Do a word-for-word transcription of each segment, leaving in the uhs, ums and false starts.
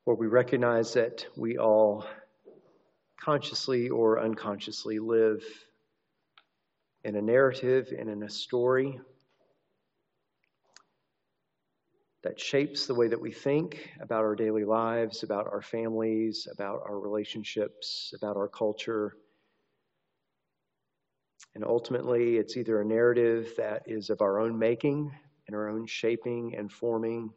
Lord, we recognize that we all consciously or unconsciously live in a narrative and in a story that shapes the way that we think about our daily lives, about our families, about our relationships, about our culture. And ultimately, it's either a narrative that is of our own making and our own shaping and forming,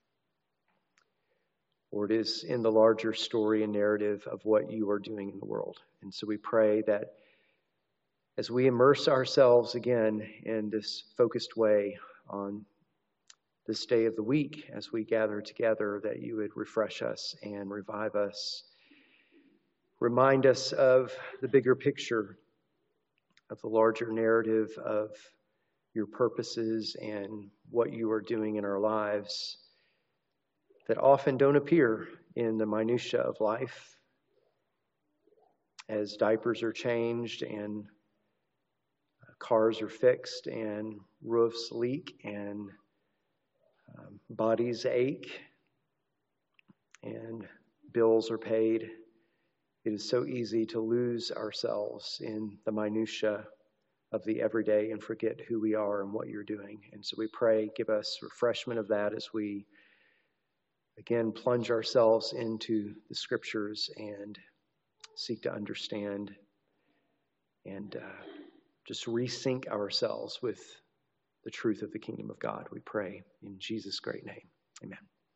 or it is in the larger story and narrative of what you are doing in the world. And so we pray that as we immerse ourselves again in this focused way on this day of the week, as we gather together, that you would refresh us and revive us. Remind us of the bigger picture, of the larger narrative of your purposes and what you are doing in our lives that often don't appear in the minutia of life. As diapers are changed and cars are fixed and roofs leak and um, bodies ache and bills are paid, it is so easy to lose ourselves in the minutia of the everyday and forget who we are and what you're doing. And so we pray, give us refreshment of that as we again plunge ourselves into the scriptures and seek to understand and uh, just resync ourselves with the truth of the kingdom of God. We pray in Jesus' great name. Amen.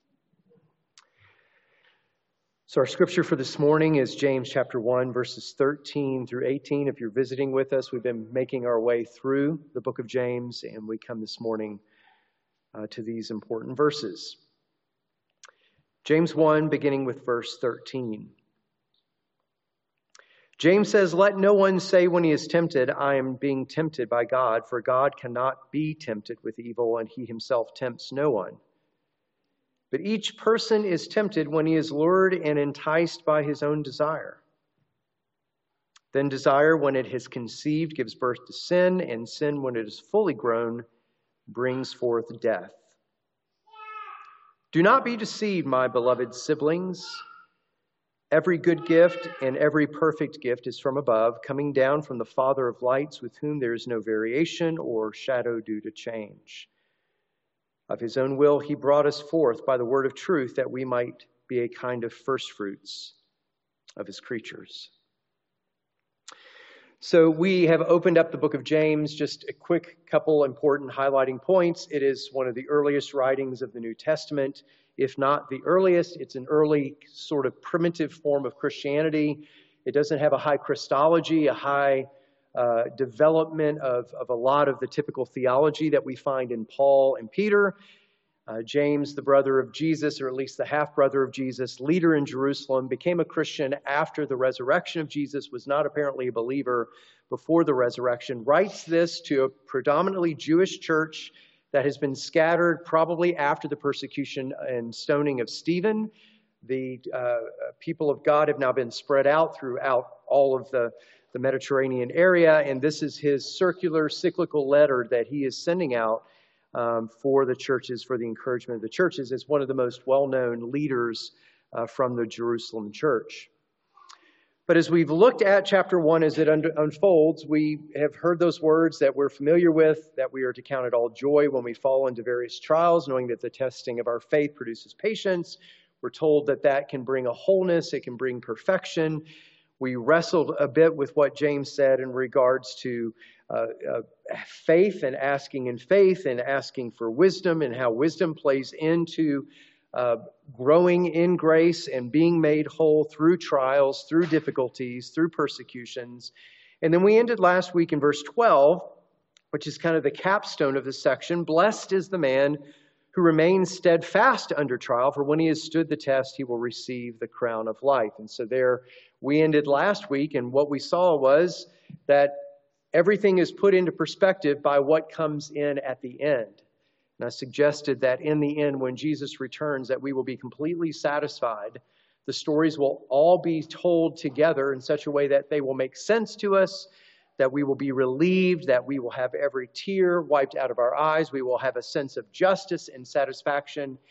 So our scripture for this morning is James chapter one, verses thirteen through eighteen. If you're visiting with us, we've been making our way through the book of James, and we come this morning uh, to these important verses. James one, beginning with verse thirteen. James says, "Let no one say when he is tempted, I am being tempted by God, for God cannot be tempted with evil, and he himself tempts no one. But each person is tempted when he is lured and enticed by his own desire. Then desire, when it has conceived, gives birth to sin, and sin, when it is fully grown, brings forth death. Do not be deceived, my beloved siblings. Every good gift and every perfect gift is from above, coming down from the Father of lights, with whom there is no variation or shadow due to change. Of his own will he brought us forth by the word of truth, that we might be a kind of firstfruits of his creatures." So we have opened up the book of James. Just a quick couple important highlighting points. It is one of the earliest writings of the New Testament. If not the earliest, it's an early sort of primitive form of Christianity. It doesn't have a high Christology, a high uh, development of, of a lot of the typical theology that we find in Paul and Peter. Uh, James, the brother of Jesus, or at least the half-brother of Jesus, leader in Jerusalem, became a Christian after the resurrection of Jesus, was not apparently a believer before the resurrection, writes this to a predominantly Jewish church that has been scattered probably after the persecution and stoning of Stephen. The uh, people of God have now been spread out throughout all of the, the Mediterranean area, and this is his circular, cyclical letter that he is sending out um, for the churches, for the encouragement of the churches, as one of the most well-known leaders uh, from the Jerusalem church. But as we've looked at chapter one as it un- unfolds, we have heard those words that we're familiar with, that we are to count it all joy when we fall into various trials, knowing that the testing of our faith produces patience. We're told that that can bring a wholeness, it can bring perfection. We wrestled a bit with what James said in regards to uh, uh, faith and asking in faith and asking for wisdom, and how wisdom plays into Uh, growing in grace and being made whole through trials, through difficulties, through persecutions. And then we ended last week in verse twelve, which is kind of the capstone of this section. "Blessed is the man who remains steadfast under trial, for when he has stood the test, he will receive the crown of life." And so there we ended last week, and what we saw was that everything is put into perspective by what comes in at the end. And I suggested that in the end, when Jesus returns, that we will be completely satisfied. The stories will all be told together in such a way that they will make sense to us, that we will be relieved, that we will have every tear wiped out of our eyes. We will have a sense of justice and satisfaction.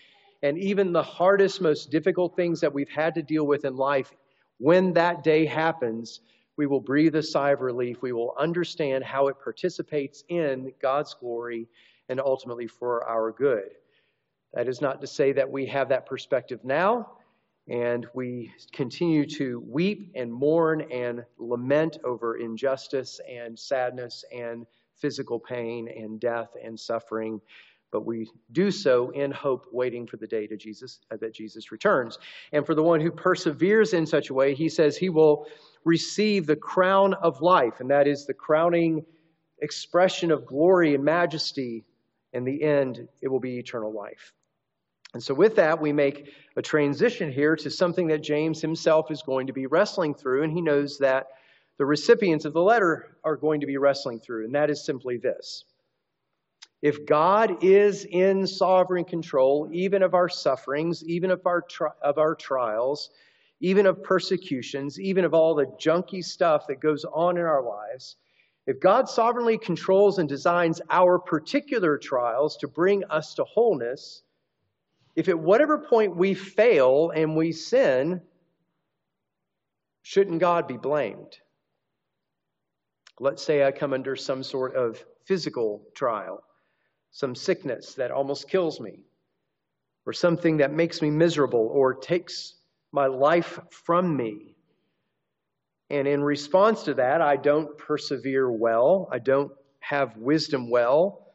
And even the hardest, most difficult things that we've had to deal with in life, when that day happens, we will breathe a sigh of relief. We will understand how it participates in God's glory and ultimately for our good. That is not to say that we have that perspective now, and we continue to weep and mourn and lament over injustice and sadness and physical pain and death and suffering. But we do so in hope, waiting for the day to Jesus, uh, that Jesus returns. And for the one who perseveres in such a way, he says he will receive the crown of life. And that is the crowning expression of glory and majesty. In the end, it will be eternal life. And so with that, we make a transition here to something that James himself is going to be wrestling through. And he knows that the recipients of the letter are going to be wrestling through. And that is simply this. If God is in sovereign control, even of our sufferings, even of our tri- of our trials, even of persecutions, even of all the junky stuff that goes on in our lives, if God sovereignly controls and designs our particular trials to bring us to wholeness, if at whatever point we fail and we sin, shouldn't God be blamed? Let's say I come under some sort of physical trial, some sickness that almost kills me, or something that makes me miserable or takes my life from me. And in response to that, I don't persevere well. I don't have wisdom well.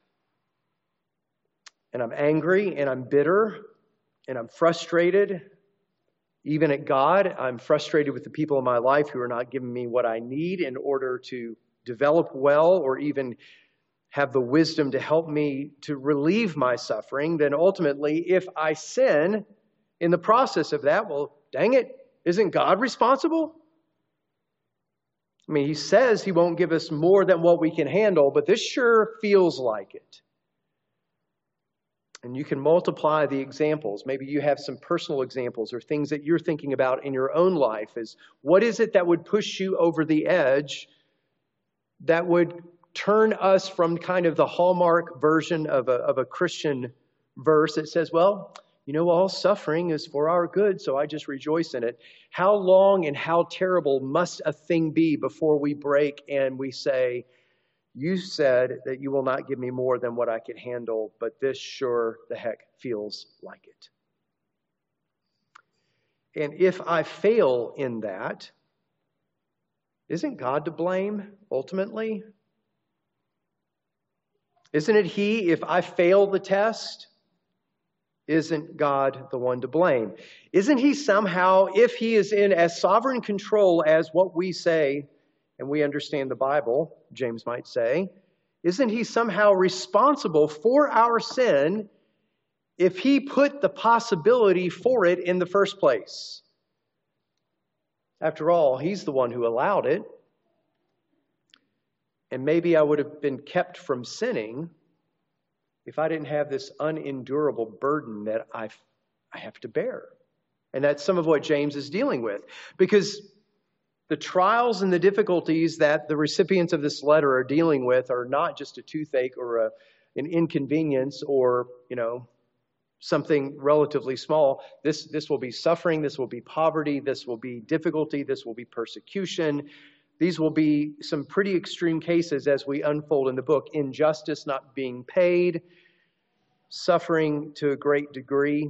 And I'm angry and I'm bitter and I'm frustrated. Even at God, I'm frustrated with the people in my life who are not giving me what I need in order to develop well or even have the wisdom to help me to relieve my suffering. Then ultimately, if I sin in the process of that, well, dang it, isn't God responsible? I mean, he says he won't give us more than what we can handle, but this sure feels like it. And you can multiply the examples. Maybe you have some personal examples or things that you're thinking about in your own life. Is what is it that would push you over the edge that would turn us from kind of the hallmark version of a, of a Christian verse that says, well, you know, all suffering is for our good, so I just rejoice in it. How long and how terrible must a thing be before we break and we say, you said that you will not give me more than what I could handle, but this sure the heck feels like it. And if I fail in that, isn't God to blame ultimately? Isn't it He, if I fail the test, isn't God the one to blame? Isn't He somehow, if He is in as sovereign control as what we say, and we understand the Bible, James might say, isn't He somehow responsible for our sin if He put the possibility for it in the first place? After all, He's the one who allowed it. And maybe I would have been kept from sinning if I didn't have this unendurable burden that I I have to bear. And that's some of what James is dealing with. Because the trials and the difficulties that the recipients of this letter are dealing with are not just a toothache or a, an inconvenience or, you know, something relatively small. This, this will be suffering. This will be poverty. This will be difficulty. This will be persecution. These will be some pretty extreme cases as we unfold in the book. Injustice not being paid, suffering to a great degree,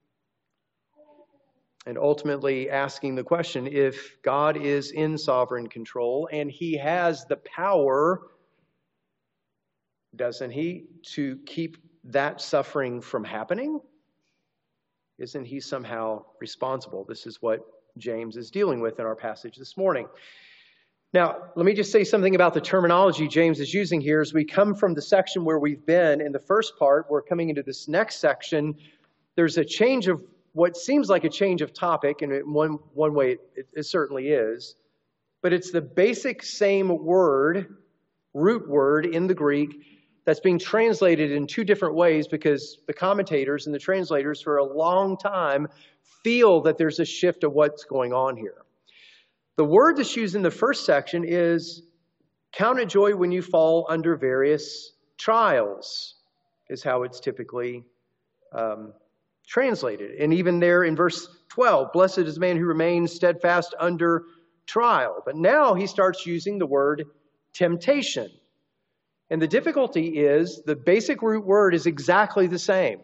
and ultimately asking the question, if God is in sovereign control and He has the power, doesn't He, to keep that suffering from happening? Isn't He somehow responsible? This is what James is dealing with in our passage this morning. Now, let me just say something about the terminology James is using here. As we come from the section where we've been in the first part, we're coming into this next section. There's a change of what seems like a change of topic, and in one, one way it, it certainly is. But it's the basic same word, root word in the Greek, that's being translated in two different ways because the commentators and the translators for a long time feel that there's a shift of what's going on here. The word that's used in the first section is count it joy when you fall under various trials, is how it's typically um, translated. And even there in verse twelve, blessed is the man who remains steadfast under trial. But now he starts using the word temptation. And the difficulty is the basic root word is exactly the same.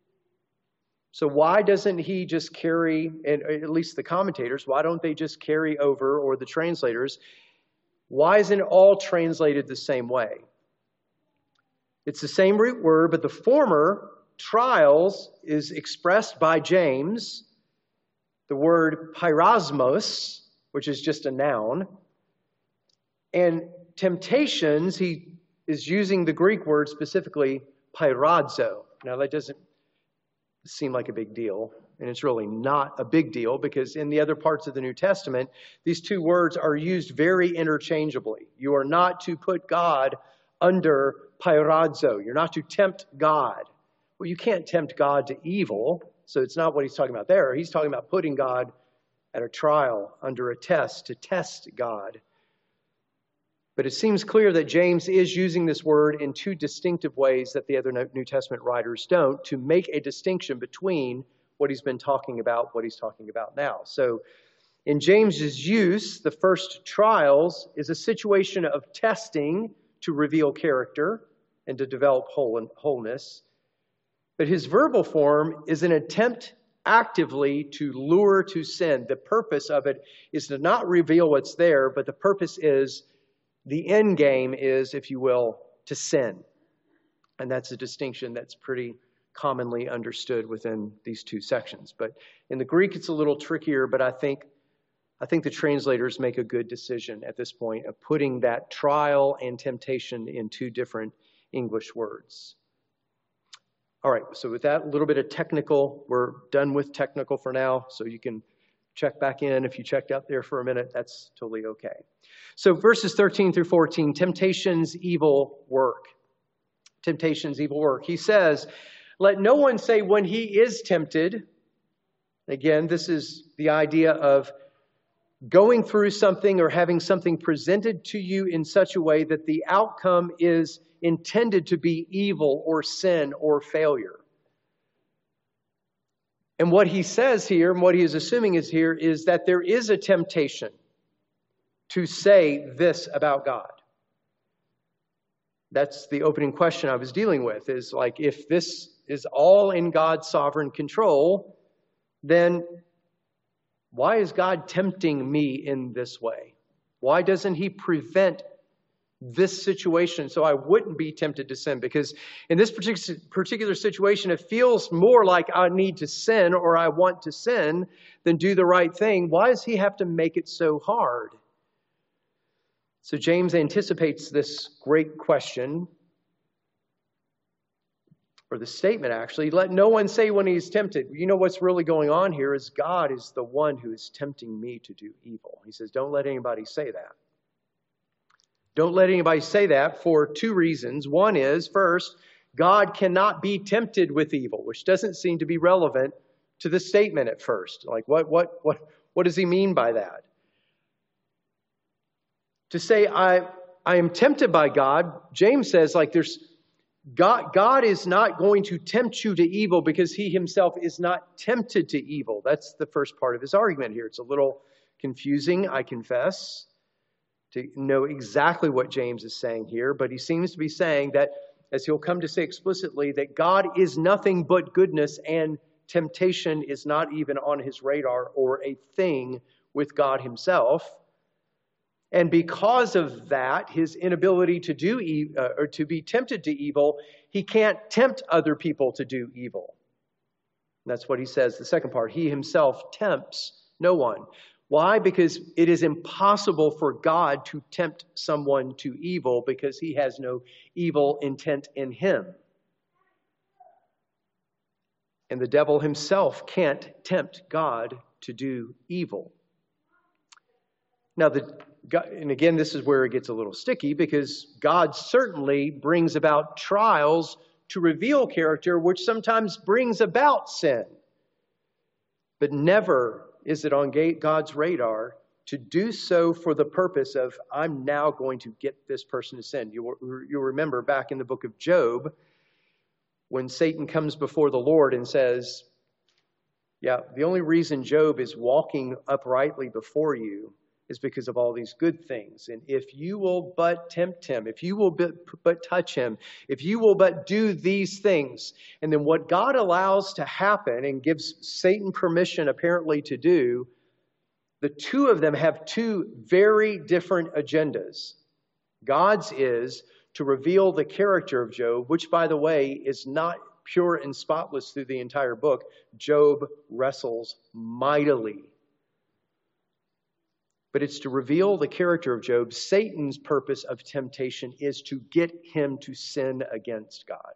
So why doesn't he just carry, and at least the commentators, why don't they just carry over, or the translators, why isn't it all translated the same way? It's the same root word, but the former, trials, is expressed by James, the word pyrasmos, which is just a noun. And temptations, he is using the Greek word specifically, pyradzo. Now that doesn't seem like a big deal, and it's really not a big deal, because in the other parts of the New Testament, these two words are used very interchangeably. You are not to put God under pyradzo. You're not to tempt God. Well, you can't tempt God to evil, so it's not what he's talking about there. He's talking about putting God at a trial, under a test, to test God. But it seems clear that James is using this word in two distinctive ways that the other New Testament writers don't, to make a distinction between what he's been talking about, what he's talking about now. So in James's use, the first trials is a situation of testing to reveal character and to develop wholeness. But his verbal form is an attempt actively to lure to sin. The purpose of it is to not reveal what's there, but the purpose is, the end game is, if you will, to sin. And that's a distinction that's pretty commonly understood within these two sections. But in the Greek, it's a little trickier, but I think I think the translators make a good decision at this point of putting that trial and temptation in two different English words. All right, so with that, a little bit of technical. We're done with technical for now, so you can check back in. If you checked out there for a minute, that's totally okay. So verses thirteen through fourteen, temptation's evil work. Temptation's evil work. He says, let no one say when he is tempted. Again, this is the idea of going through something or having something presented to you in such a way that the outcome is intended to be evil or sin or failure. And what he says here, and what he is assuming is here, is that there is a temptation to say this about God. That's the opening question I was dealing with, is like, if this is all in God's sovereign control, then why is God tempting me in this way? Why doesn't he prevent this situation so I wouldn't be tempted to sin? Because in this particular situation, it feels more like I need to sin or I want to sin than do the right thing. Why does he have to make it so hard? So James anticipates this great question, or the statement actually, let no one say when he's tempted. You know what's really going on here is God is the one who is tempting me to do evil. He says, don't let anybody say that. Don't let anybody say that for two reasons. One is, first, God cannot be tempted with evil, which doesn't seem to be relevant to the statement at first. Like, what, what, what, what does he mean by that? To say, I, I am tempted by God, James says, like, there's God, God is not going to tempt you to evil because he himself is not tempted to evil. That's the first part of his argument here. It's a little confusing, I confess, to know exactly what James is saying here, but he seems to be saying that, as he'll come to say explicitly, that God is nothing but goodness and temptation is not even on his radar or a thing with God himself. And because of that, his inability to do e- uh, or to be tempted to evil, he can't tempt other people to do evil. And that's what he says, the second part. He himself tempts no one. Why? Because it is impossible for God to tempt someone to evil because he has no evil intent in him. And the devil himself can't tempt God to do evil. Now, the and again, this is where it gets a little sticky, because God certainly brings about trials to reveal character, which sometimes brings about sin. But never is it on God's radar to do so for the purpose of, I'm now going to get this person to sin. You'll, you'll remember back in the book of Job, when Satan comes before the Lord and says, Yeah, the only reason Job is walking uprightly before you is because of all these good things. And if you will but tempt him, if you will but, but touch him, if you will but do these things, and then what God allows to happen and gives Satan permission apparently to do, the two of them have two very different agendas. God's is to reveal the character of Job, which, by the way, is not pure and spotless through the entire book. Job wrestles mightily. But it's to reveal the character of Job. Satan's purpose of temptation is to get him to sin against God.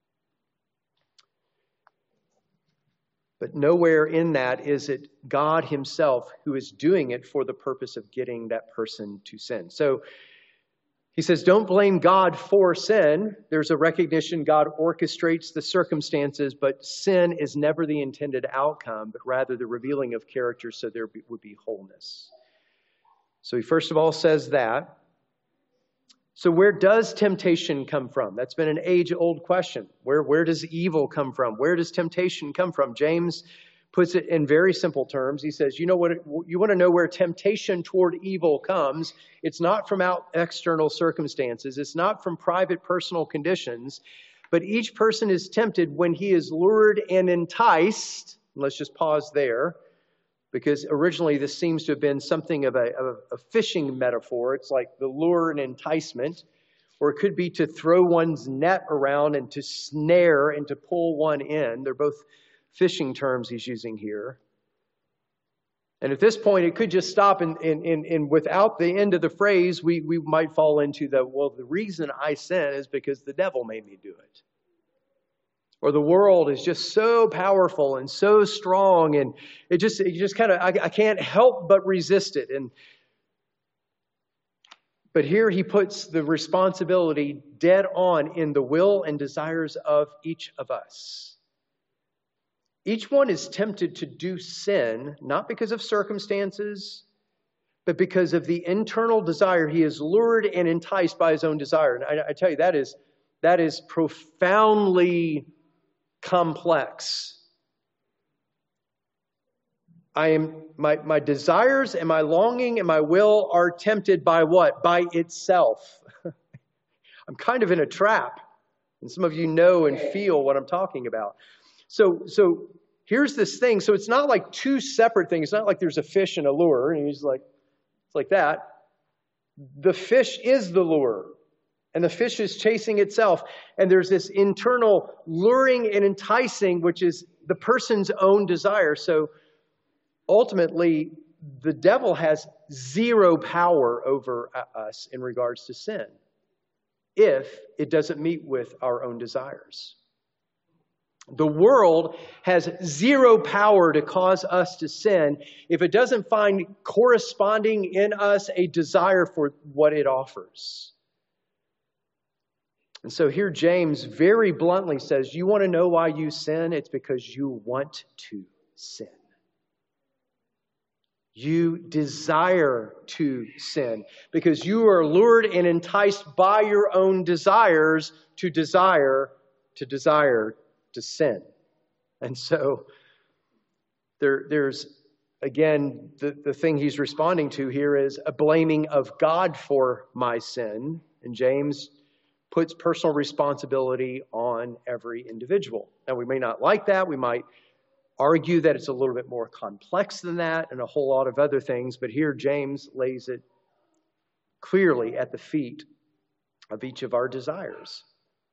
But nowhere in that is it God himself who is doing it for the purpose of getting that person to sin. So he says, don't blame God for sin. There's a recognition God orchestrates the circumstances, but sin is never the intended outcome, but rather the revealing of character so there would be wholeness. So he first of all says that. So where does temptation come from? That's been an age-old question. Where, where does evil come from? Where does temptation come from? James puts it in very simple terms. He says, you know what? You want to know where temptation toward evil comes? It's not from out external circumstances. It's not from private personal conditions. But each person is tempted when he is lured and enticed. Let's just pause there. Because originally this seems to have been something of a, of a fishing metaphor. It's like the lure and enticement. Or it could be to throw one's net around and to snare and to pull one in. They're both fishing terms he's using here. And at this point, it could just stop and, and, and, and without the end of the phrase, we, we might fall into the, well, the reason I sin is because the devil made me do it. Or the world is just so powerful and so strong, and it just, it just kind of, I, I can't help but resist it. And but here he puts the responsibility dead on in the will and desires of each of us. Each one is tempted to do sin, not because of circumstances, but because of the internal desire. He is lured and enticed by his own desire. And I, I tell you, that is, that is profoundly complex. I am my, my desires and my longing and my will are tempted by what? By itself. I'm kind of in a trap. And some of you know and feel what I'm talking about. So, so here's this thing. So it's not like two separate things. It's not like there's a fish and a lure. And he's like, it's like that. The fish is the lure. And the fish is chasing itself. And there's this internal luring and enticing, which is the person's own desire. So ultimately, the devil has zero power over us in regards to sin if it doesn't meet with our own desires. The world has zero power to cause us to sin if it doesn't find corresponding in us a desire for what it offers. And so here James very bluntly says, you want to know why you sin? It's because you want to sin. You desire to sin because you are lured and enticed by your own desires to desire, to desire to sin. And so there, there's, again, the, the thing he's responding to here is a blaming of God for my sin. And James puts personal responsibility on every individual. Now, we may not like that. We might argue that it's a little bit more complex than that and a whole lot of other things. But here James lays it clearly at the feet of each of our desires.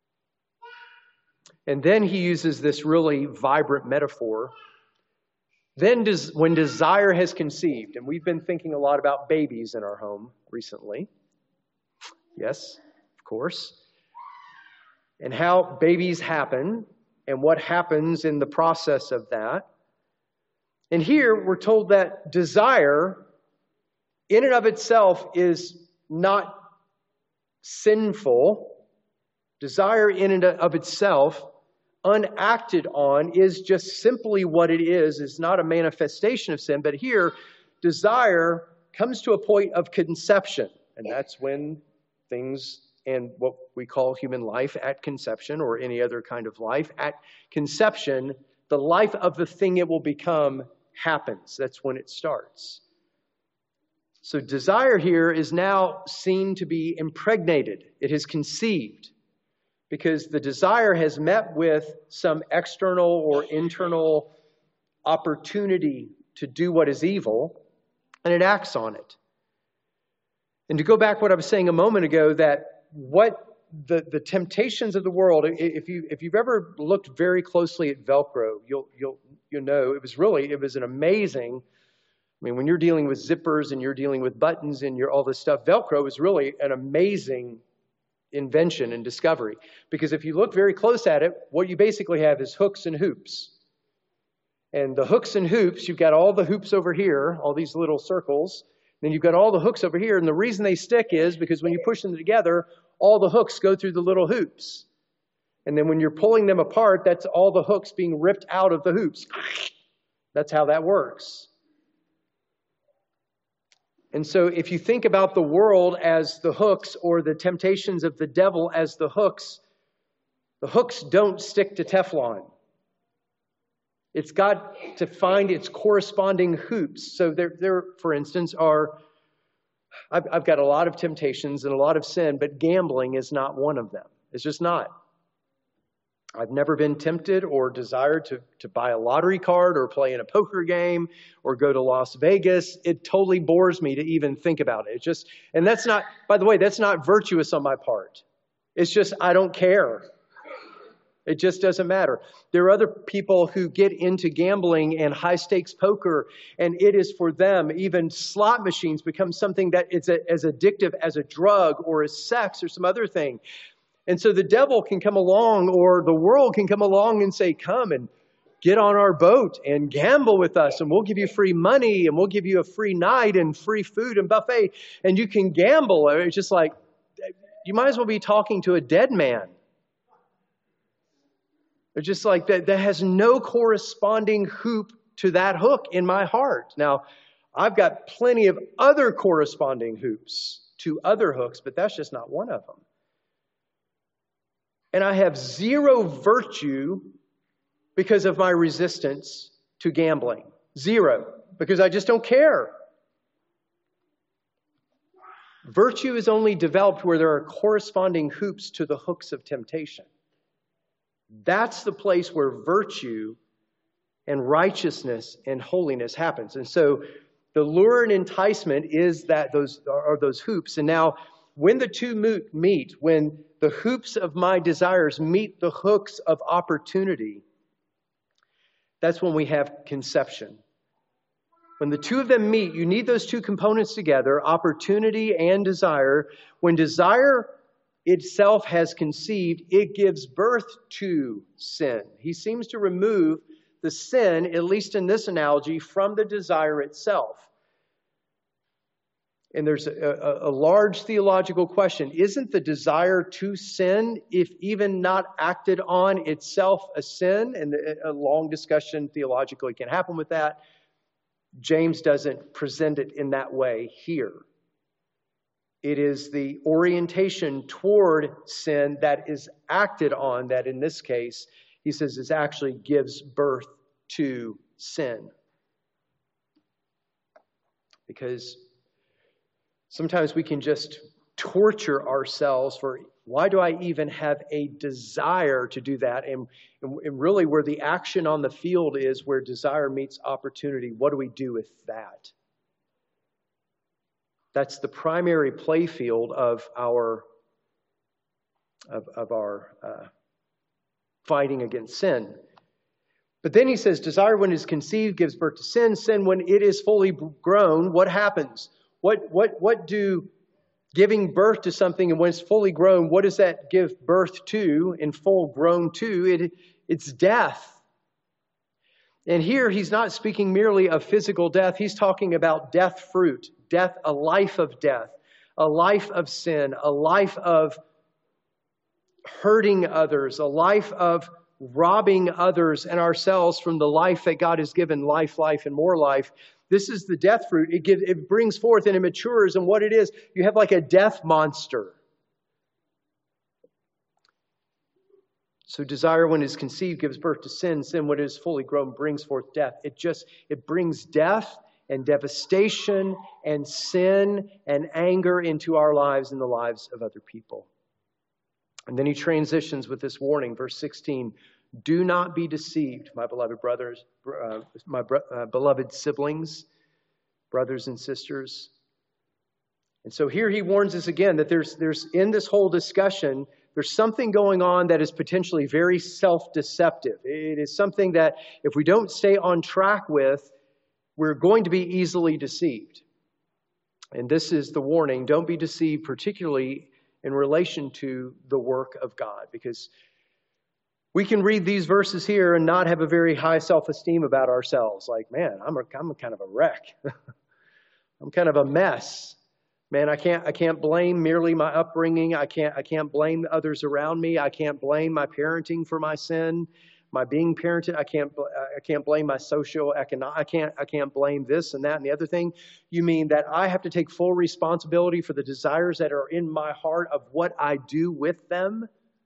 And then he uses this really vibrant metaphor. Then does, when desire has conceived, and we've been thinking a lot about babies in our home recently. Yes, of course. And how babies happen and what happens in the process of that. And here we're told that desire in and of itself is not sinful. Desire in and of itself, unacted on, is just simply what it is. It's not a manifestation of sin. But here, desire comes to a point of conception. And that's when things and what we call human life at conception, or any other kind of life, at conception, the life of the thing it will become happens. That's when it starts. So desire here is now seen to be impregnated. It has conceived because the desire has met with some external or internal opportunity to do what is evil, and it acts on it. And to go back what I was saying a moment ago, that what the, the temptations of the world, if you if you've ever looked very closely at Velcro, you'll you'll you'll know it was really it was an amazing. I mean, when you're dealing with zippers and you're dealing with buttons and you're all this stuff, Velcro is really an amazing invention and discovery. Because if you look very close at it, what you basically have is hooks and hoops. And the hooks and hoops, you've got all the hoops over here, all these little circles. Then you've got all the hooks over here. And the reason they stick is because when you push them together, all the hooks go through the little hoops. And then when you're pulling them apart, that's all the hooks being ripped out of the hoops. That's how that works. And so if you think about the world as the hooks or the temptations of the devil as the hooks, the hooks don't stick to Teflon. It's got to find its corresponding hoops. So there, there for instance, are, I've, I've got a lot of temptations and a lot of sin, but gambling is not one of them. It's just not. I've never been tempted or desired to, to buy a lottery card or play in a poker game or go to Las Vegas. It totally bores me to even think about it. It's just, and that's not, by the way, that's not virtuous on my part. It's just, I don't care. It just doesn't matter. There are other people who get into gambling and high stakes poker, and it is for them, even slot machines become something that it's a, as addictive as a drug or as sex or some other thing. And so the devil can come along, or the world can come along and say, come and get on our boat and gamble with us, and we'll give you free money, and we'll give you a free night and free food and buffet, and you can gamble. It's just like, you might as well be talking to a dead man. It's just like that, that has no corresponding hoop to that hook in my heart. Now, I've got plenty of other corresponding hoops to other hooks, but that's just not one of them. And I have zero virtue because of my resistance to gambling. Zero. Because I just don't care. Virtue is only developed where there are corresponding hoops to the hooks of temptation. That's the place where virtue and righteousness and holiness happens. And so the lure and enticement is that those are those hoops. And now when the two meet, when the hoops of my desires meet the hooks of opportunity, that's when we have conception. When the two of them meet, you need those two components together, opportunity and desire. When desire itself has conceived, it gives birth to sin. He seems to remove the sin, at least in this analogy, from the desire itself. And there's a, a, a large theological question. Isn't the desire to sin, if even not acted on, itself a sin? And a long discussion theologically can happen with that. James doesn't present it in that way here. It is the orientation toward sin that is acted on that in this case, he says, is actually gives birth to sin. Because sometimes we can just torture ourselves for, why do I even have a desire to do that? And, and really where the action on the field is, where desire meets opportunity, what do we do with that? That's the primary play field of our, of, of our uh, fighting against sin. But then he says, desire when it is conceived gives birth to sin. Sin when it is fully grown, what happens? What, what, what do giving birth to something, and when it's fully grown, what does that give birth to and full grown to? It, it's death. And here he's not speaking merely of physical death. He's talking about death fruit, death, a life of death, a life of sin, a life of hurting others, a life of robbing others and ourselves from the life that God has given, life, life, and more life. This is the death fruit. It gives, it brings forth and it matures. And what it is, you have like a death monster. So desire, when it is conceived, gives birth to sin. Sin, when it is fully grown, brings forth death. It just, it brings death and devastation and sin and anger into our lives and the lives of other people. And then he transitions with this warning, verse sixteen, do not be deceived, my beloved brothers, uh, my bro- uh, beloved siblings, brothers and sisters. And so here he warns us again that there's, there's in this whole discussion, there's something going on that is potentially very self-deceptive. It is something that if we don't stay on track with, we're going to be easily deceived. And this is the warning. Don't be deceived, particularly in relation to the work of God. Because we can read these verses here and not have a very high self-esteem about ourselves. Like, man, I'm, a, I'm a kind of a wreck. I'm kind of a mess. Man, I can't I can't blame merely my upbringing. I can't I can't blame others around me. I can't blame my parenting for my sin, my being parented. I can't I can't blame my socio-economic. I can't I can't blame this and that and the other thing. You mean that I have to take full responsibility for the desires that are in my heart of what I do with them?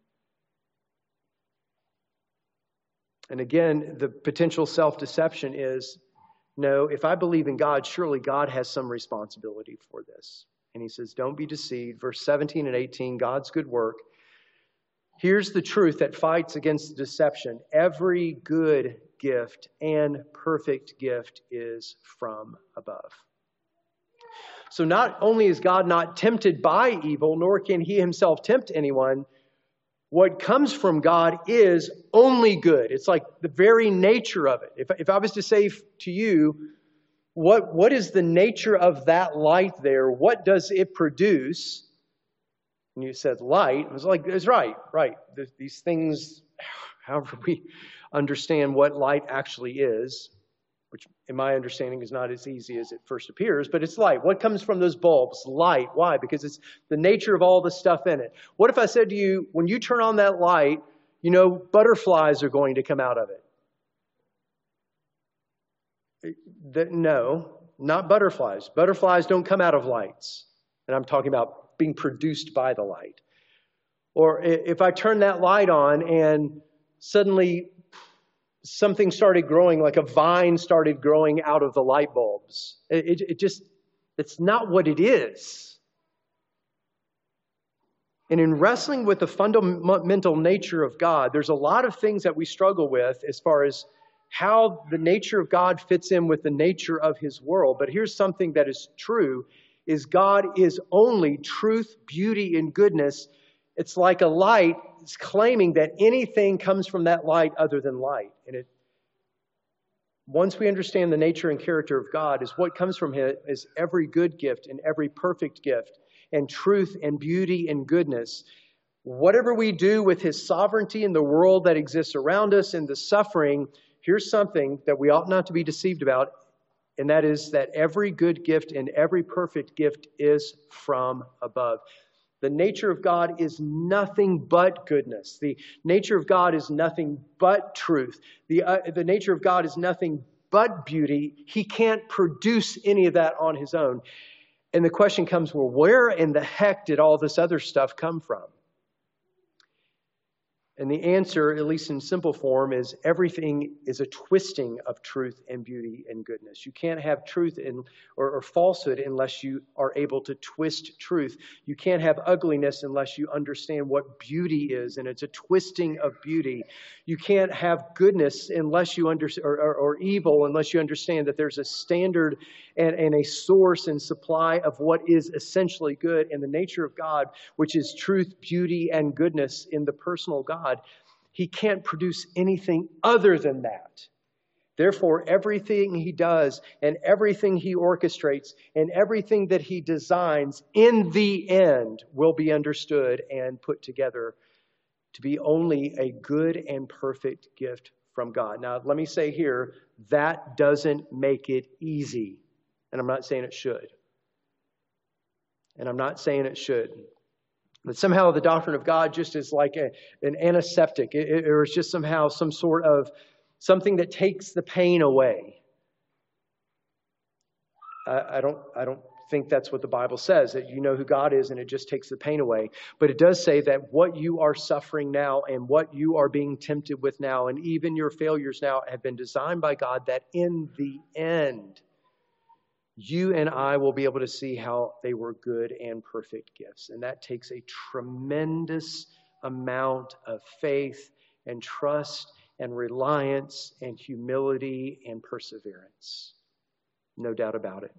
And again, the potential self-deception is, no, if I believe in God, surely God has some responsibility for this. And he says, don't be deceived. Verse seventeen and eighteen, God's good work. Here's the truth that fights against the deception. Every good gift and perfect gift is from above. So not only is God not tempted by evil, nor can he himself tempt anyone, what comes from God is only good. It's like the very nature of it. If, if I was to say to you, What, what is the nature of that light there? What does it produce? And you said light. It was like, it's right, right. These things, however we understand what light actually is, which in my understanding is not as easy as it first appears, but it's light. What comes from those bulbs? Light. Why? Because it's the nature of all the stuff in it. What if I said to you, when you turn on that light, you know, butterflies are going to come out of it? That, no, not butterflies. Butterflies don't come out of lights. And I'm talking about being produced by the light. Or if I turn that light on and suddenly something started growing, like a vine started growing out of the light bulbs. It, it just, it's not what it is. And in wrestling with the fundamental nature of God, there's a lot of things that we struggle with as far as how the nature of God fits in with the nature of his world. But here's something that is true, is God is only truth, beauty, and goodness. It's like a light is claiming that anything comes from that light other than light. And it, once we understand the nature and character of God, is what comes from him is every good gift and every perfect gift and truth and beauty and goodness. Whatever we do with his sovereignty in the world that exists around us and the suffering, here's something that we ought not to be deceived about, and that is that every good gift and every perfect gift is from above. The nature of God is nothing but goodness. The nature of God is nothing but truth. The, uh, the nature of God is nothing but beauty. He can't produce any of that on his own. And the question comes, well, where in the heck did all this other stuff come from? And the answer, at least in simple form, is everything is a twisting of truth and beauty and goodness. You can't have truth in, or, or falsehood unless you are able to twist truth. You can't have ugliness unless you understand what beauty is, and it's a twisting of beauty. You can't have goodness unless you under, or, or, or evil unless you understand that there's a standard and, and a source and supply of what is essentially good, and the nature of God, which is truth, beauty, and goodness in the personal God. He can't produce anything other than that. Therefore, everything he does and everything he orchestrates and everything that he designs in the end will be understood and put together to be only a good and perfect gift from God. Now, let me say here, that doesn't make it easy. And I'm not saying it should. And I'm not saying it should. But somehow the doctrine of God just is like a, an antiseptic. It, it, or it's just somehow some sort of something that takes the pain away. I, I don't, I don't think that's what the Bible says, that you know who God is and it just takes the pain away. But it does say that what you are suffering now and what you are being tempted with now and even your failures now have been designed by God, that in the end, you and I will be able to see how they were good and perfect gifts. And that takes a tremendous amount of faith and trust and reliance and humility and perseverance. No doubt about it.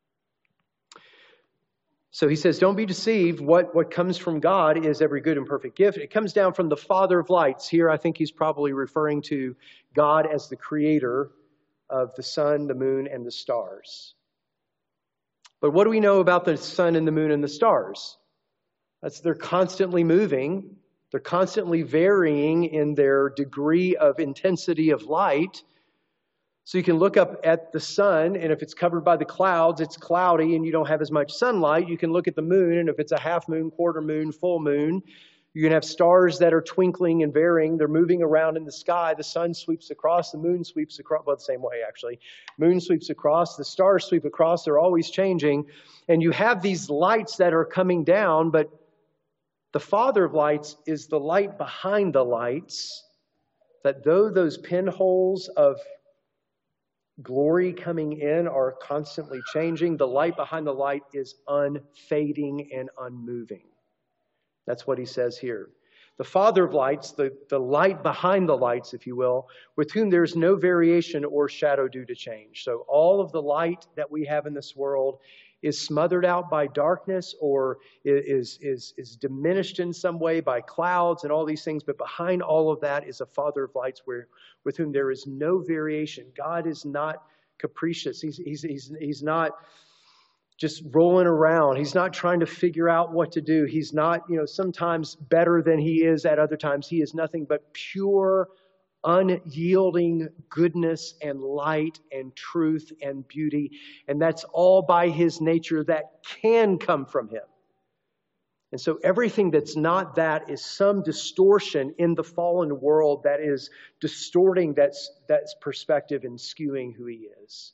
So he says, don't be deceived. What, what comes from God is every good and perfect gift. It comes down from the Father of lights. Here I think he's probably referring to God as the creator of the sun, the moon, and the stars. But what do we know about the sun and the moon and the stars? That's they're constantly moving. They're constantly varying in their degree of intensity of light. So you can look up at the sun, and if it's covered by the clouds, it's cloudy and you don't have as much sunlight. You can look at the moon, and if it's a half moon, quarter moon, full moon, you can have stars that are twinkling and varying. They're moving around in the sky. The sun sweeps across, the moon sweeps across, well, the same way actually. Moon sweeps across, the stars sweep across. They're always changing. And you have these lights that are coming down, but the Father of lights is the light behind the lights, that though those pinholes of glory coming in are constantly changing, the light behind the light is unfading and unmoving. That's what he says here. The Father of lights, the, the light behind the lights, if you will, with whom there's no variation or shadow due to change. So all of the light that we have in this world is smothered out by darkness or is, is, is diminished in some way by clouds and all these things. But behind all of that is a Father of lights where, with whom there is no variation. God is not capricious. He's, he's, he's, he's not just rolling around. He's not trying to figure out what to do. He's not, you know, sometimes better than he is at other times. He is nothing but pure, unyielding goodness and light and truth and beauty. And that's all by his nature that can come from him. And so everything that's not that is some distortion in the fallen world that is distorting that's, that's perspective and skewing who he is.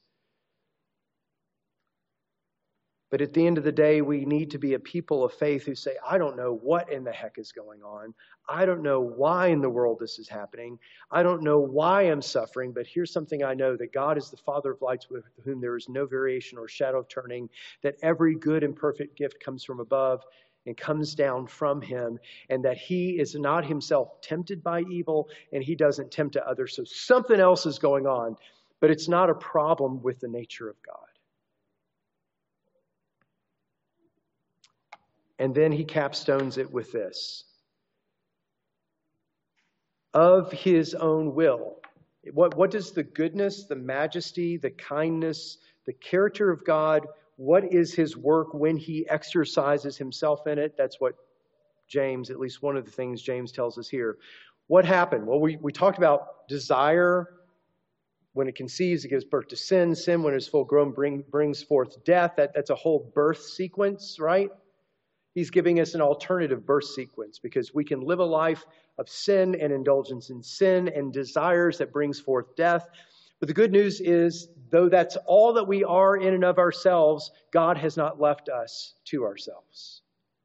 But at the end of the day, we need to be a people of faith who say, I don't know what in the heck is going on. I don't know why in the world this is happening. I don't know why I'm suffering, but here's something I know, that God is the Father of lights with whom there is no variation or shadow of turning, that every good and perfect gift comes from above and comes down from him, and that he is not himself tempted by evil and he doesn't tempt others. So something else is going on, but it's not a problem with the nature of God. And then he capstones it with this. Of his own will. What, what does the goodness, the majesty, the kindness, the character of God, what is his work when he exercises himself in it? That's what James, at least one of the things James tells us here. What happened? Well, we, we talked about desire. When it conceives, it gives birth to sin. Sin, when it's full grown, bring, brings forth death. That, that's a whole birth sequence, right? He's giving us an alternative birth sequence because we can live a life of sin and indulgence in sin and desires that brings forth death. But the good news is, though that's all that we are in and of ourselves, God has not left us to ourselves.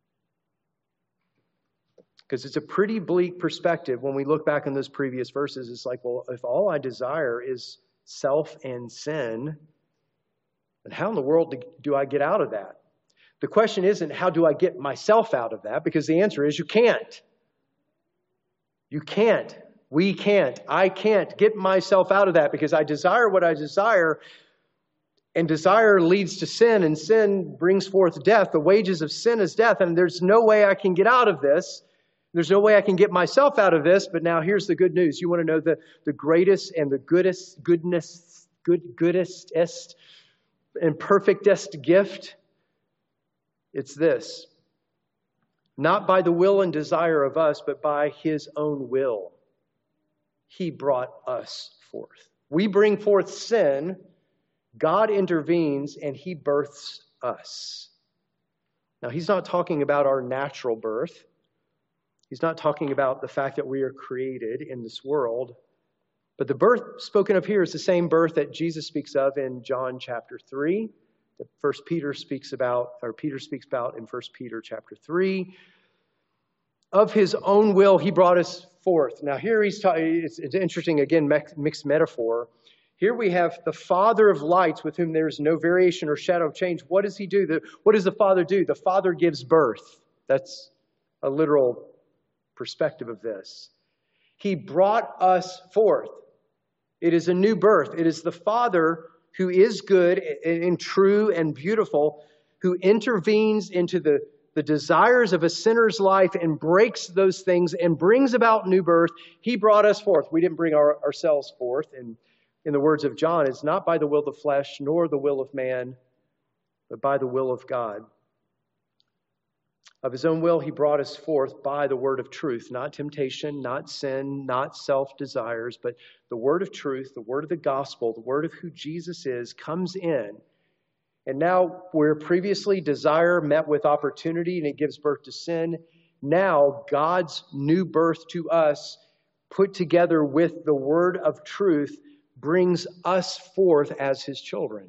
Because it's a pretty bleak perspective when we look back on those previous verses. It's like, well, if all I desire is self and sin, then how in the world do I get out of that? The question isn't, how do I get myself out of that? Because the answer is, you can't. You can't. We can't. I can't get myself out of that because I desire what I desire, and desire leads to sin, and sin brings forth death. The wages of sin is death, and there's no way I can get out of this. There's no way I can get myself out of this. But now here's the good news. You want to know the, the greatest and the goodest, goodness, good, goodestest and perfectest gift? It's this. Not by the will and desire of us, but by his own will. He brought us forth. We bring forth sin. God intervenes and he births us. Now, he's not talking about our natural birth. He's not talking about the fact that we are created in this world. But the birth spoken of here is the same birth that Jesus speaks of in John chapter three, that First Peter speaks about, or Peter speaks about in First Peter chapter three. Of his own will, he brought us forth. Now here he's talking, it's, it's interesting, again, mixed metaphor. Here we have the Father of lights with whom there is no variation or shadow of change. What does he do? The, what does the Father do? The Father gives birth. That's a literal perspective of this. He brought us forth. It is a new birth. It is the Father who is good and true and beautiful, who intervenes into the, the desires of a sinner's life and breaks those things and brings about new birth. He brought us forth. We didn't bring our, ourselves forth. And in the words of John, it's not by the will of the flesh nor the will of man, but by the will of God. Of his own will, he brought us forth by the word of truth, not temptation, not sin, not self-desires, but the word of truth, the word of the gospel, the word of who Jesus is, comes in. And now, where previously desire met with opportunity and it gives birth to sin, now God's new birth to us, put together with the word of truth, brings us forth as his children.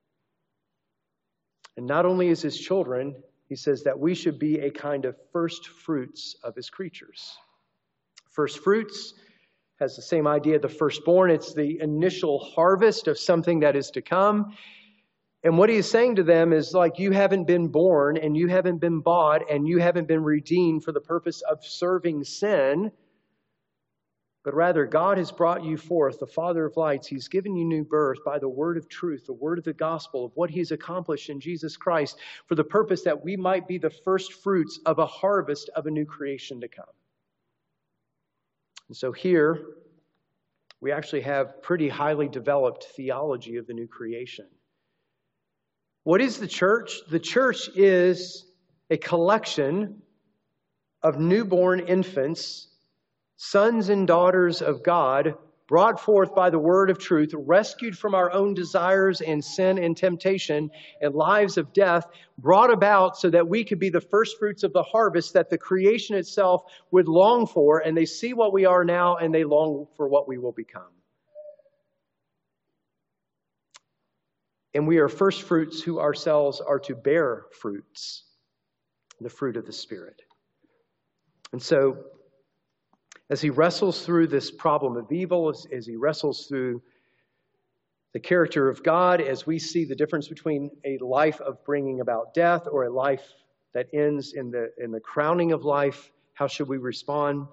And not only as his children, he says that we should be a kind of first fruits of his creatures. First fruits has the same idea, the firstborn. It's the initial harvest of something that is to come. And what he is saying to them is like, you haven't been born and you haven't been bought and you haven't been redeemed for the purpose of serving sin. But rather, God has brought you forth, the Father of lights. He's given you new birth by the word of truth, the word of the gospel, of what he's accomplished in Jesus Christ, for the purpose that we might be the first fruits of a harvest of a new creation to come. And so here, we actually have pretty highly developed theology of the new creation. What is the church? The church is a collection of newborn infants, sons and daughters of God, brought forth by the word of truth, rescued from our own desires and sin and temptation and lives of death, brought about so that we could be the first fruits of the harvest that the creation itself would long for, and they see what we are now and they long for what we will become. And we are first fruits who ourselves are to bear fruits, the fruit of the Spirit. And so, as he wrestles through this problem of evil, as, as he wrestles through the character of God, as we see the difference between a life of bringing about death or a life that ends in the, in the crowning of life, how should we respond?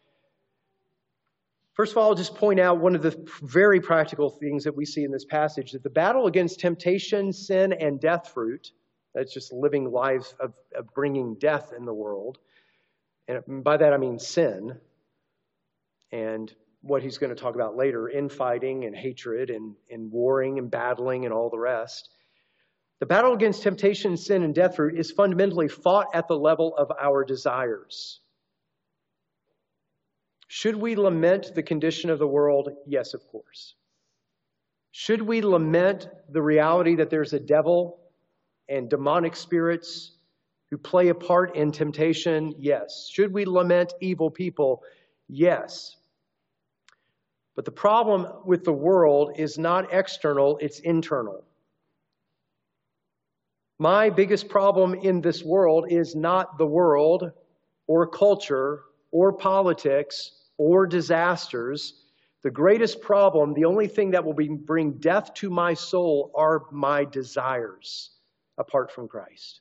First of all, I'll just point out one of the very practical things that we see in this passage, that the battle against temptation, sin, and death fruit, that's just living lives of, of bringing death in the world, and by that I mean sin, and what he's going to talk about later, infighting and hatred and, and warring and battling and all the rest. The battle against temptation, sin, and death fruit is fundamentally fought at the level of our desires. Should we lament the condition of the world? Yes, of course. Should we lament the reality that there's a devil and demonic spirits who play a part in temptation? Yes. Should we lament evil people? Yes. But the problem with the world is not external, it's internal. My biggest problem in this world is not the world or culture or politics or disasters. The greatest problem, the only thing that will be, bring death to my soul are my desires apart from Christ.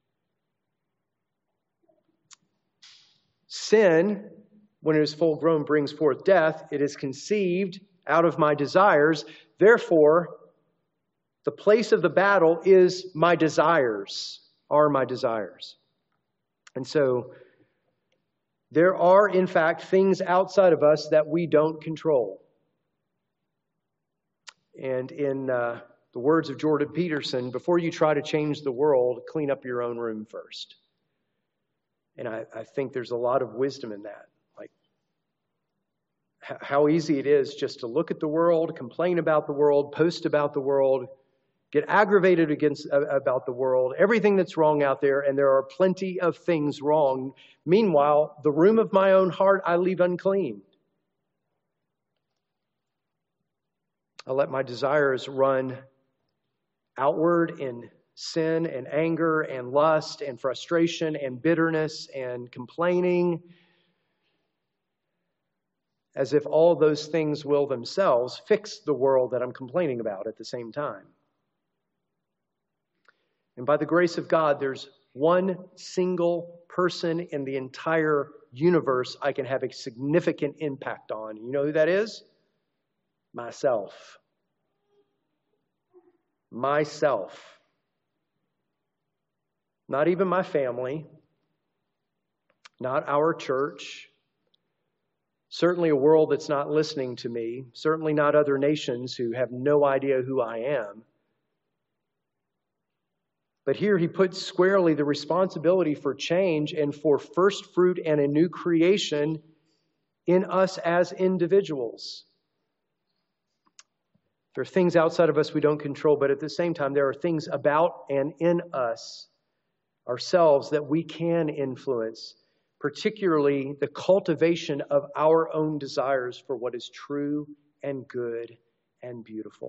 Sin, when it is full grown, brings forth death. It is conceived out of my desires. Therefore, the place of the battle is my desires, are my desires. And so, there are, in fact, things outside of us that we don't control. And in uh, the words of Jordan Peterson, before you try to change the world, clean up your own room first. And I, I think there's a lot of wisdom in that. Like h- how easy it is just to look at the world, complain about the world, post about the world, get aggravated against uh, about the world, everything that's wrong out there, and there are plenty of things wrong. Meanwhile, the room of my own heart I leave unclean. I let my desires run outward in sin and anger and lust and frustration and bitterness and complaining, as if all those things will themselves fix the world that I'm complaining about at the same time. And by the grace of God, there's one single person in the entire universe I can have a significant impact on. You know who that is? Myself. Myself. Not even my family. Not our church. Certainly a world that's not listening to me. Certainly not other nations who have no idea who I am. But here he puts squarely the responsibility for change and for first fruit and a new creation in us as individuals. There are things outside of us we don't control, but at the same time, there are things about and in us, ourselves, that we can influence, particularly the cultivation of our own desires for what is true and good and beautiful.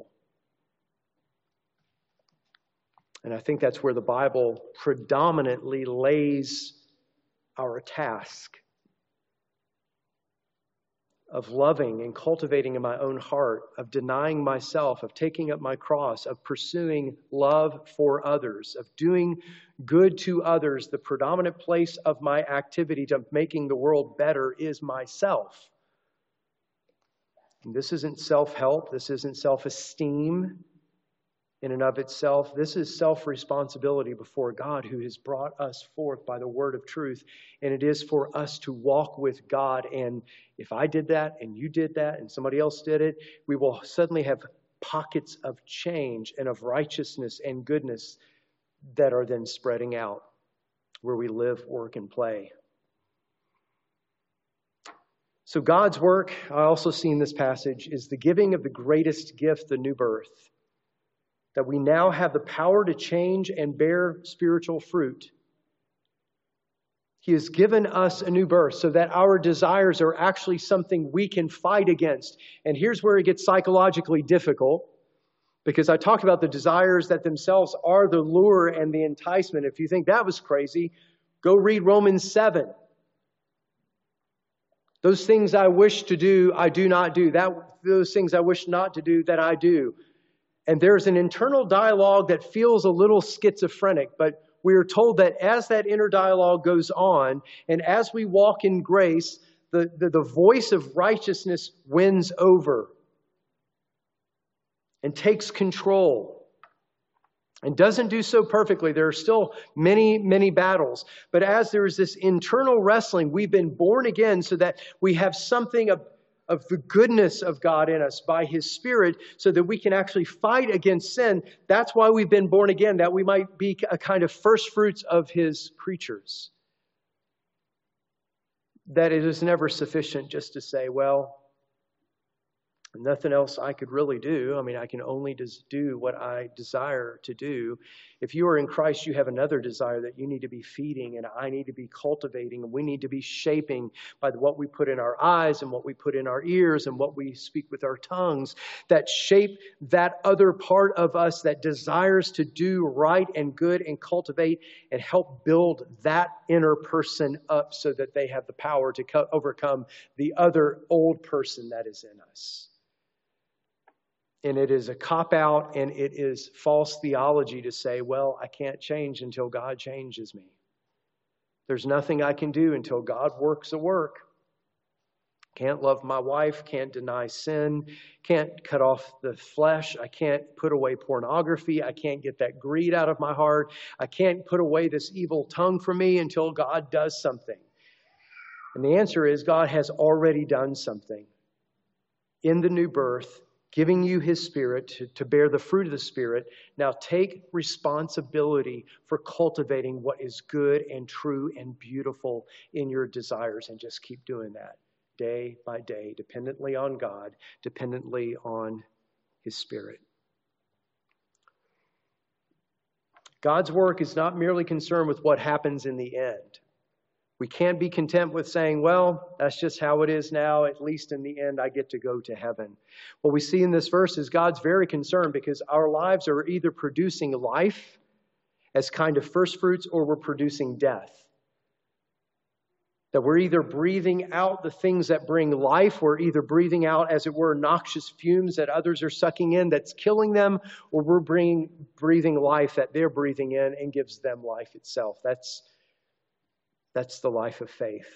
And I think that's where the Bible predominantly lays our task of loving and cultivating in my own heart, of denying myself, of taking up my cross, of pursuing love for others, of doing good to others. The predominant place of my activity to making the world better is myself. And this isn't self-help. This isn't self-esteem in and of itself. This is self-responsibility before God, who has brought us forth by the word of truth. And it is for us to walk with God. And if I did that and you did that and somebody else did it, we will suddenly have pockets of change and of righteousness and goodness that are then spreading out where we live, work, and play. So God's work, I also see in this passage, is the giving of the greatest gift, the new birth. That we now have the power to change and bear spiritual fruit. He has given us a new birth so that our desires are actually something we can fight against. And here's where it gets psychologically difficult, because I talked about the desires that themselves are the lure and the enticement. If you think that was crazy, go read Romans seven. Those things I wish to do, I do not do. That those things I wish not to do, that I do. And there's an internal dialogue that feels a little schizophrenic, but we are told that as that inner dialogue goes on, and as we walk in grace, the, the, the voice of righteousness wins over and takes control. And doesn't do so perfectly. There are still many, many battles. But as there is this internal wrestling, we've been born again so that we have something of of the goodness of God in us by His Spirit so that we can actually fight against sin. That's why we've been born again, that we might be a kind of first fruits of His creatures. That it is never sufficient just to say, well, nothing else I could really do. I mean, I can only just do what I desire to do. If you are in Christ, you have another desire that you need to be feeding and I need to be cultivating, and we need to be shaping by what we put in our eyes and what we put in our ears and what we speak with our tongues, that shape that other part of us that desires to do right and good and cultivate and help build that inner person up so that they have the power to co- overcome the other old person that is in us. And it is a cop-out and it is false theology to say, well, I can't change until God changes me. There's nothing I can do until God works a work. Can't love my wife, can't deny sin, can't cut off the flesh, I can't put away pornography, I can't get that greed out of my heart, I can't put away this evil tongue from me until God does something. And the answer is God has already done something in the new birth, giving you His Spirit to, to bear the fruit of the Spirit. Now take responsibility for cultivating what is good and true and beautiful in your desires, and just keep doing that day by day, dependently on God, dependently on His Spirit. God's work is not merely concerned with what happens in the end. We can't be content with saying, well, that's just how it is now. At least in the end, I get to go to heaven. What we see in this verse is God's very concerned because our lives are either producing life as kind of first fruits or we're producing death. That we're either breathing out the things that bring life, we're either breathing out, as it were, noxious fumes that others are sucking in that's killing them, or we're bringing, breathing life that they're breathing in and gives them life itself. That's, that's the life of faith.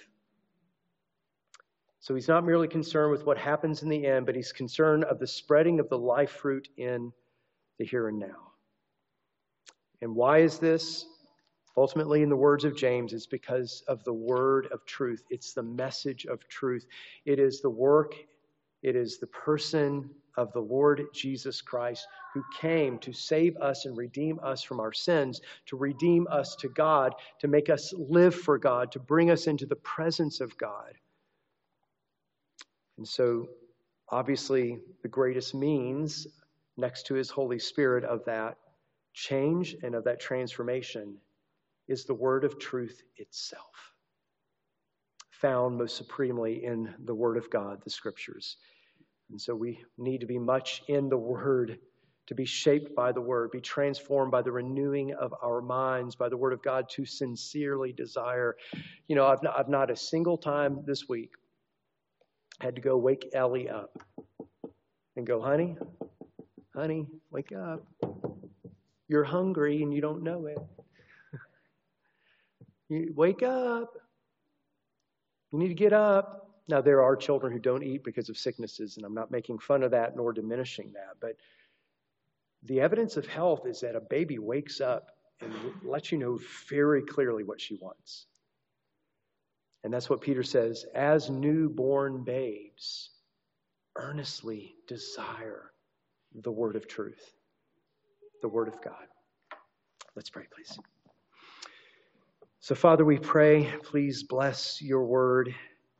So he's not merely concerned with what happens in the end, but he's concerned of the spreading of the life fruit in the here and now. And why is this? Ultimately, in the words of James, it's because of the word of truth. It's the message of truth. It is the work, it is the person of the Lord Jesus Christ who came to save us and redeem us from our sins, to redeem us to God, to make us live for God, to bring us into the presence of God. And so, obviously, the greatest means, next to his Holy Spirit, of that change and of that transformation is the word of truth itself, found most supremely in the word of God, the scriptures. And so we need to be much in the word, to be shaped by the word, be transformed by the renewing of our minds, by the word of God, to sincerely desire. You know, I've not, I've not a single time this week had to go wake Ellie up and go, honey, honey, wake up. You're hungry and you don't know it. You wake up. You need to get up. Now, there are children who don't eat because of sicknesses, and I'm not making fun of that nor diminishing that. But the evidence of health is that a baby wakes up and lets you know very clearly what she wants. And that's what Peter says, as newborn babes, earnestly desire the word of truth, the word of God. Let's pray, please. So, Father, we pray, please bless your word.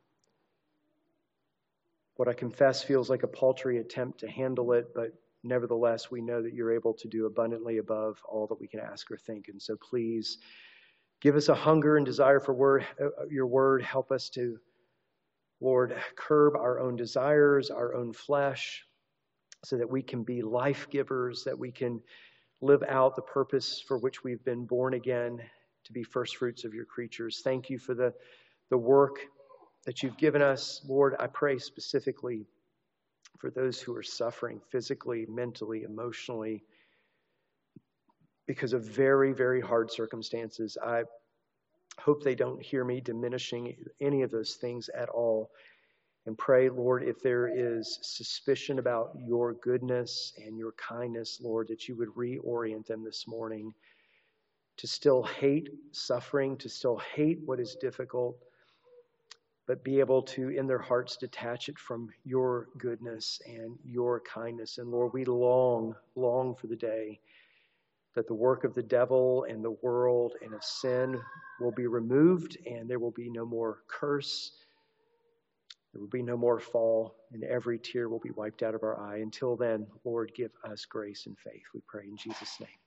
What I confess feels like a paltry attempt to handle it, but nevertheless, we know that you're able to do abundantly above all that we can ask or think. And so please give us a hunger and desire for word, uh, your word. Help us to, Lord, curb our own desires, our own flesh, so that we can be life givers, that we can live out the purpose for which we've been born again, to be first fruits of your creatures. Thank you for the, the work that you've given us. Lord, I pray specifically for those who are suffering physically, mentally, emotionally, because of very, very hard circumstances. I hope they don't hear me diminishing any of those things at all. And pray, Lord, if there is suspicion about your goodness and your kindness, Lord, that you would reorient them this morning to still hate suffering, to still hate what is difficult, but be able to, in their hearts, detach it from your goodness and your kindness. And Lord, we long, long for the day that the work of the devil and the world and of sin will be removed, and there will be no more curse. There will be no more fall, and every tear will be wiped out of our eye. Until then, Lord, give us grace and faith. We pray in Jesus' name.